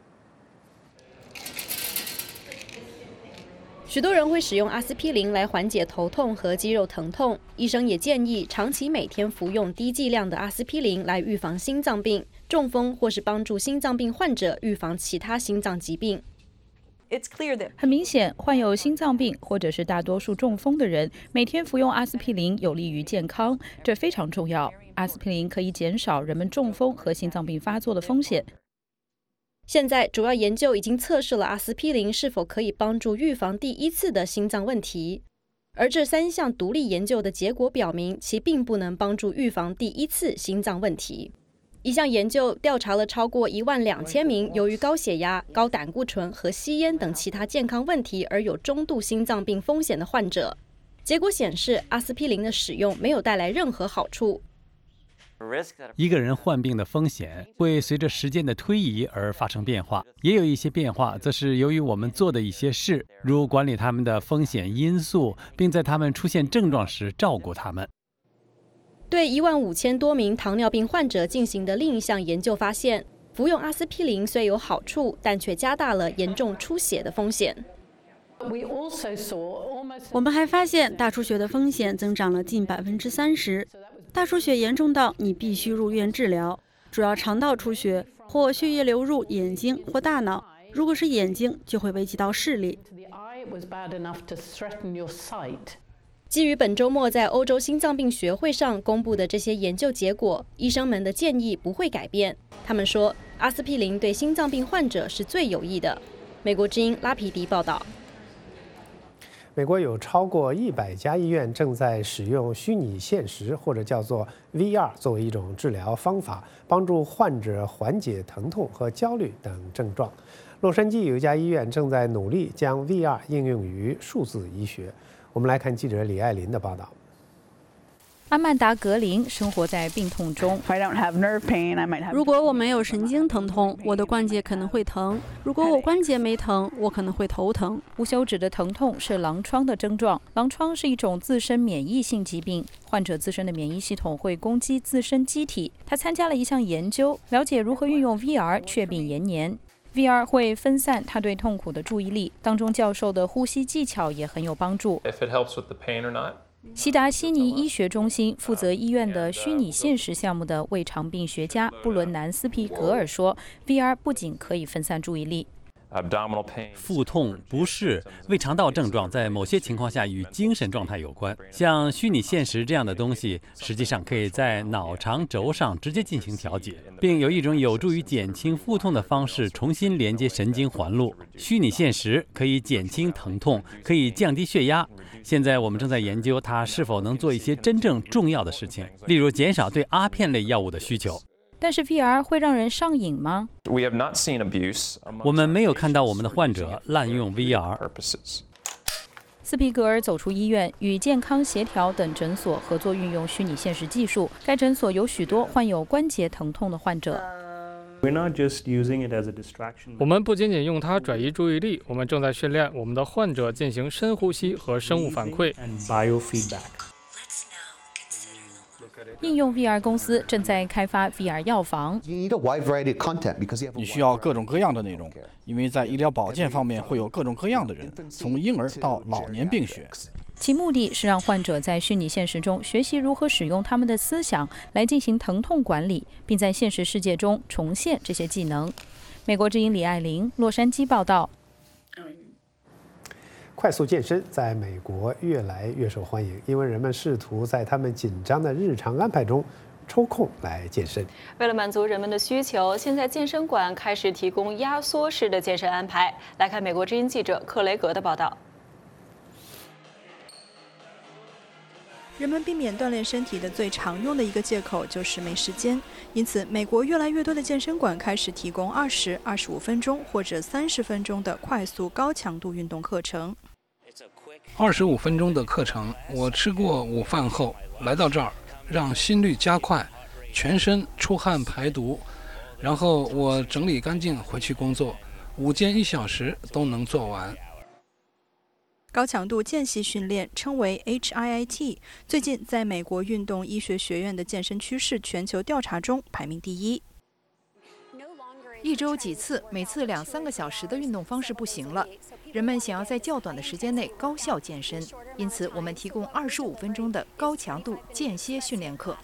许多人会使用阿司匹林来缓解头痛和肌肉疼痛，医生也建议长期每天服用低剂量的阿司匹林来预防心脏病、中风，或是帮助心脏病患者预防其他心脏疾病。 很明显，患有心脏病或者是大多数中风的人，每天服用阿司匹林有利于健康，这非常重要。阿司匹林可以减少人们中风和心脏病发作的风险。 现在，主要研究已经测试了阿司匹林是否可以帮助预防第一次的心脏问题，而这三项独立研究的结果表明，其并不能帮助预防第一次心脏问题。一项研究调查了超过一万两千名由于高血压、高胆固醇和吸烟等其他健康问题而有中度心脏病风险的患者。结果显示，阿司匹林的使用没有带来任何好处。 一个人患病的风险会随着时间的推移而发生变化，也有一些变化则是由于我们做的一些事，如管理他们的风险因素，并在他们出现症状时照顾他们。 对一万五千多名糖尿病患者进行的另一项研究发现，服用阿司匹林虽有好处，但却加大了严重出血的风险。 我们还发现大出血的风险增长了近百分之三十。大出血严重到你必须入院治疗，主要肠道出血或血液流入眼睛或大脑。如果是眼睛，就会危及到视力。 基于本周末在欧洲心脏病学会上公布的这些研究结果，医生们的建议不会改变。他们说，阿司匹林对心脏病患者是最有益的。美国之音拉皮迪报道。 美国有超过一百家医院正在使用虚拟现实或者叫做 V R 作为一种治疗方法，帮助患者缓解疼痛和焦虑等症状。洛杉矶有一家医院正在努力将 V R 应用于数字医学。我们来看记者李爱林的报道。 阿曼达·格林生活在病痛中。 如果我没有神经疼痛，我的关节可能会疼；如果我关节没疼，我可能会头疼。 无休止的疼痛是狼疮的症状。狼疮是一种自身免疫性疾病，患者自身的免疫系统会攻击自身机体。他参加了一项研究，了解如何运用 V R 却病延年。V R 会分散他对痛苦的注意力，当中教授的呼吸技巧也很有帮助。西达悉尼医学中心负责医院的虚拟现实项目的胃肠病学家布伦南斯皮格尔说 ，V R 不仅可以分散注意力。 腹痛、不适、胃肠道症状在某些情况下与精神状态有关。像虚拟现实这样的东西，实际上可以在脑肠轴上直接进行调节，并有一种有助于减轻腹痛的方式重新连接神经环路。虚拟现实可以减轻疼痛，可以降低血压。现在我们正在研究它是否能做一些真正重要的事情，例如减少对阿片类药物的需求。 但是 V R 会让人上瘾吗？ 我们没有看到我们的患者滥用 V R。 斯皮格尔走出医院，与健康协调等诊所合作运用虚拟现实技术。该诊所有许多患有关节疼痛的患者。 我们不仅仅用它转移注意力，我们正在训练我们的患者进行深呼吸和生物反馈。 应用 V R 公司正在开发 V R 药房。 你需要各种各样的内容，因为在医疗保健方面会有各种各样的人，从婴儿到老年病学。 其目的是让患者在虚拟现实中学习如何使用他们的思想来进行疼痛管理，并在现实世界中重现这些技能。美国之音李爱玲，洛杉矶报道。 快速健身在美国越来越受欢迎，因为人们试图在他们紧张的日常安排中抽空来健身。 为了满足人们的需求，现在健身馆开始提供压缩式的健身安排。来看美国之音记者克雷格的报道。 人们避免锻炼身体的最常用的一个借口就是没时间，因此美国越来越多的健身馆开始提供二十、二十五分钟或者三十分钟的快速高强度运动课程。 二十五分钟的课程，我吃过午饭后来到这儿，让心率加快，全身出汗排毒，然后我整理干净回去工作。 午间一小时都能做完。 高强度间隙训练称为 H I I T， 最近在美国运动医学学院的健身趋势全球调查中排名第一。 一周几次，每次两三个小时的运动方式不行了，人们想要在较短的时间内高效健身，因此我们提供二十五分钟的高强度间歇训练课。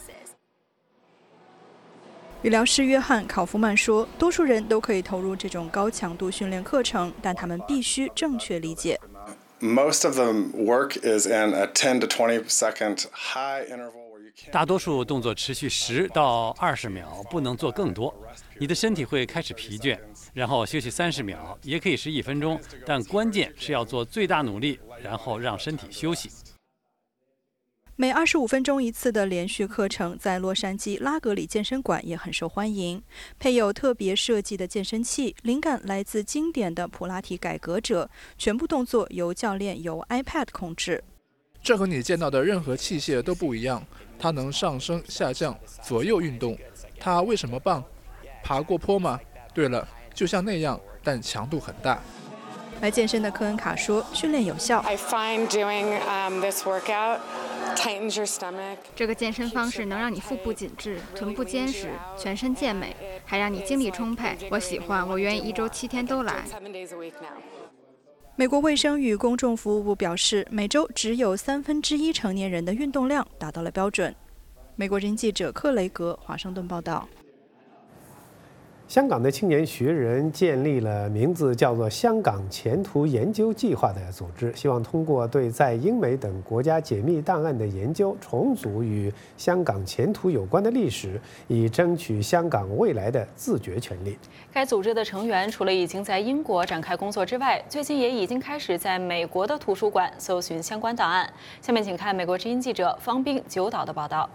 语疗师约翰·考夫曼说，多数人都可以投入这种高强度训练课程，但他们必须正确理解。 Most of the work is in a ten to twenty second high interval. 大多数动作持续十到二十秒，不能做更多。你的身体会开始疲倦，然后休息三十秒，也可以是一分钟，但关键是要做最大努力，然后让身体休息。 每二十五分钟一次的连续课程，在洛杉矶拉格里健身馆也很受欢迎。配有特别设计的健身器，灵感来自经典的普拉提改革者，全部动作由教练由 iPad 控制。 这和你见到的任何器械都不一样，它能上升、下降、左右运动。它为什么棒？爬过坡吗？对了，就像那样，但强度很大。 来健身的科恩卡说，训练有效。 I find doing um, this workout tightens your stomach. 这个健身方式能让你腹部紧致、臀部坚实、全身健美，还让你精力充沛。我喜欢，我愿意一周七天都来。 美国卫生与公众服务部表示，每周只有三分之一成年人的运动量达到了标准。美国之音记者克雷格华盛顿报道。 香港的青年学人建立了名字叫做香港前途研究计划的组织，希望通过对在英美等国家解密档案的研究，重组与香港前途有关的历史，以争取香港未来的自决权利。 该组织的成员除了已经在英国展开工作之外，最近也已经开始在美国的图书馆搜寻相关档案。下面请看美国之音记者方冰九岛的报道。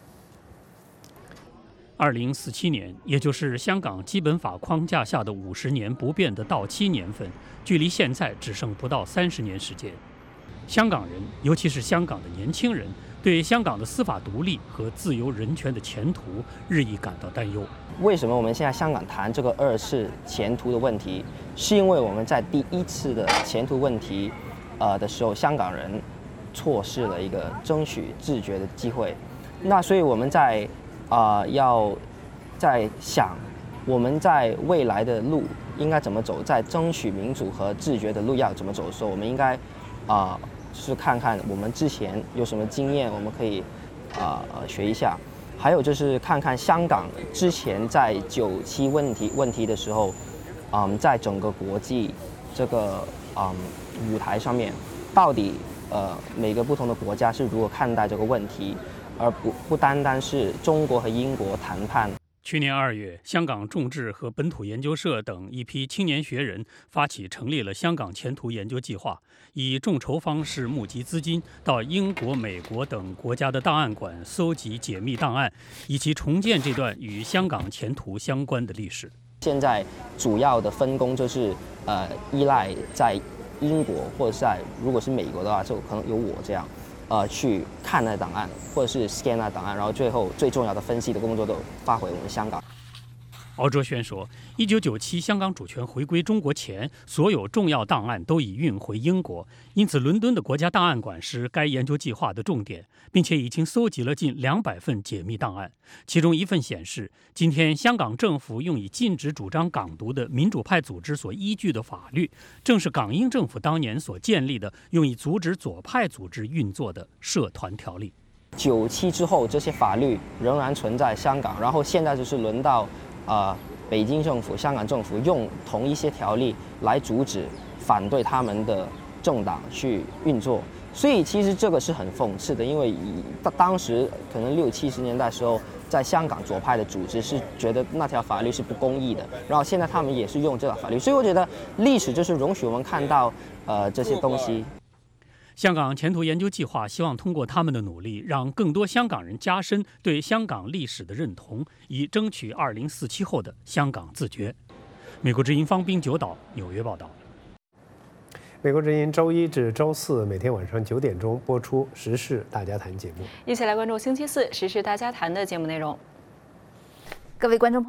二零四七年，也就是香港基本法框架下的五十年不变的到期年份，距离现在只剩不到三十年时间。香港人，尤其是香港的年轻人，对香港的司法独立和自由人权的前途日益感到担忧。 为什么我们现在香港谈这个二次前途的问题？是因为我们在第一次的前途问题，呃的时候，香港人错失了一个争取自决的机会。那所以我们在啊、呃，要在想我们在未来的路应该怎么走，在争取民主和自决的路要怎么走的时候，我们应该啊、呃，是看看我们之前有什么经验，我们可以啊呃学一下。还有就是看看香港之前在九七问题问题的时候，嗯，在整个国际这个嗯舞台上面，到底呃每个不同的国家是如何看待这个问题。而不不单单是中国和英国谈判。 去年二月，香港众志和本土研究社等一批青年学人发起成立了香港前途研究计划，以众筹方式募集资金，到英国、美国等国家的档案馆搜集解密档案，以及重建这段与香港前途相关的历史。 现在主要的分工就是呃依赖在英国或者是在如果是美国的话，就可能有我这样。呃，去看那档案，或者是 scan 那档案，然后最后最重要的分析的工作都发回我们香港。 敖卓轩说，一九九七香港主权回归中国前，所有重要档案都已运回英国，因此伦敦的国家档案馆是该研究计划的重点，并且已经搜集了近两百份解密档案。其中一份显示，今天香港政府用以禁止主张港独的民主派组织所依据的法律，正是港英政府当年所建立的用以阻止左派组织运作的社团条例。 九七之后，这些法律仍然存在香港，然后现在就是轮到呃，北京政府、香港政府用同一些条例来阻止反对他们的政党去运作，所以其实这个是很讽刺的，因为以当时可能六七十年代时候，在香港左派的组织是觉得那条法律是不公义的，然后现在他们也是用这条法律，所以我觉得历史就是容许我们看到呃这些东西。 香港前途研究计划希望通过他们的努力，让更多香港人加深对香港历史的认同，以争取二零四七后的香港自决。美国之音方冰九岛纽约报道。 美国之音周一至周四每天晚上九点钟播出《时事大家谈》节目， 一起来关注星期四《时事大家谈》的节目内容。 各位观众朋友，大家好。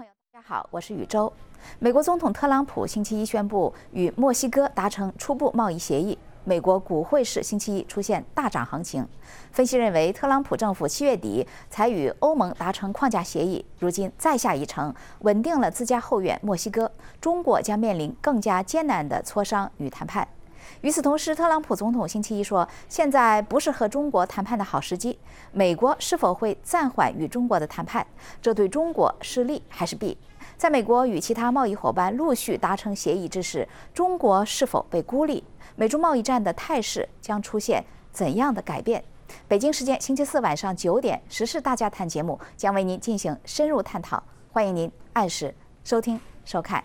好，我是宇宙。美国总统特朗普星期一宣布与墨西哥达成初步贸易协议，美国股汇市星期一出现大涨行情。分析认为，特朗普政府七月底才与欧盟达成框架协议，如今再下一城，稳定了自家后院墨西哥，中国将面临更加艰难的磋商与谈判。与此同时，特朗普总统星期一说，现在不是和中国谈判的好时机。美国是否会暂缓与中国的谈判？这对中国是利还是弊？在美国与其他贸易伙伴陆续达成协议之时，中国是否被孤立？美中贸易战的态势将出现怎样的改变？北京时间星期四晚上九点，《时事大家谈》节目将为您进行深入探讨，欢迎您按时收听收看。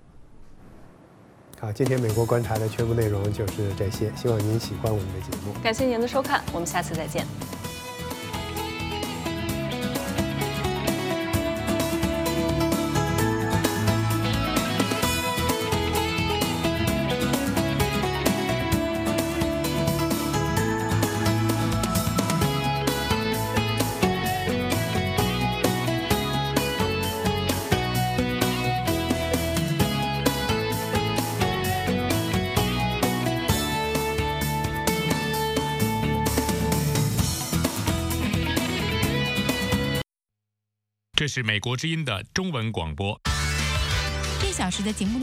好，今天美国观察的全部内容就是这些，希望您喜欢我们的节目。 感谢您的收看，我们下次再见。 这是美国之音的中文广播。 一小时的节目。